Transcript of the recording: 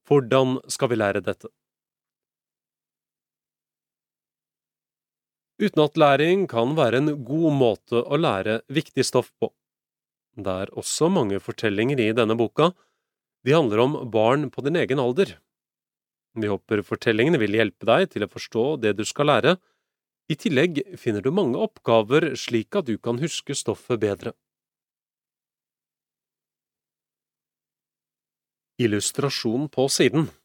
Hvordan skal vi lære dette? Utenatlæring kan være en god måte å lære viktig stoff på. Det er også mange fortellinger i denne boka. De handler om barn på din egen alder. Vi håper fortellingene vil hjelpe deg til å forstå det du skal lære. I tillegg finner du mange oppgaver slik at du kan huske stoffet bedre. Illustrasjon på siden.